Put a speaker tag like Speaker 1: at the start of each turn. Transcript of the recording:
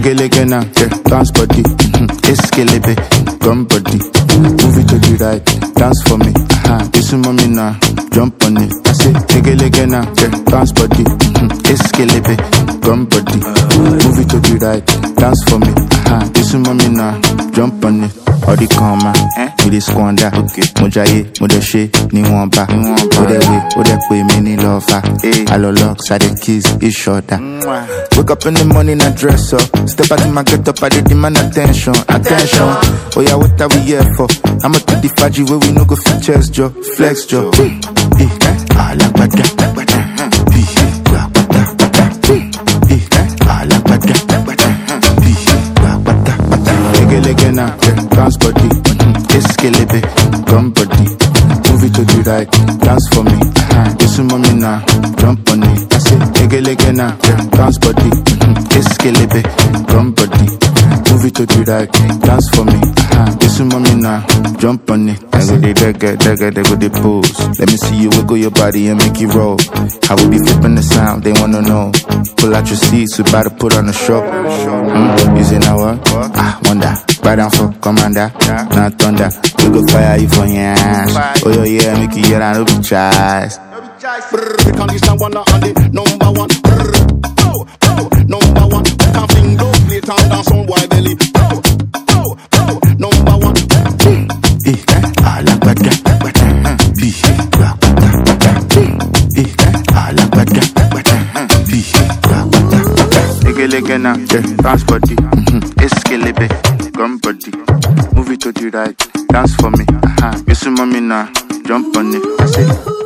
Speaker 1: lege now, yeah, dance body. Eskelebe, gun body. Move it to the right, dance for me. This mommy now, jump on it. I say, lege now, yeah, dance body. Eskelebe, gun body. Move it to the right, dance for me. This mommy now, jump on it. All the karma, we the squander. Mojaye, modeshe, ni wamba. Ode we mini lover. Allo locks, I the keys, it's shorter. Wake up in the morning, I dress up. Step out in my get up, I demand attention. Oh yeah, what are we here for? I'ma take the faji where we no go fit chest, Joe. Flex, Joe. Lege now, dance body. Eskelebe, gun body. Move it to the right, dance for me. This mommy now, jump on it. I say, lege now, dance body. Eskelebe, gun body. Move it to the right, dance for me. This mommy now, jump on it. I go the dagger, they go the pose. Let me see you wiggle your body and make it roll. I will be flipping the sound, they wanna know. Pull out your seats, we about to put on a show. Using our wonder. Right down for commander, not thunder. We go fire you for your ass. Oh yeah, make you hear and no be choice.
Speaker 2: Condition one on the number one. Number one. We can fling low, play town dance on white belly. Number one.
Speaker 1: Lege now, dance body. Eskelebe, gun body. Move it to the right, dance for me. You see mommy now, jump on it. I say.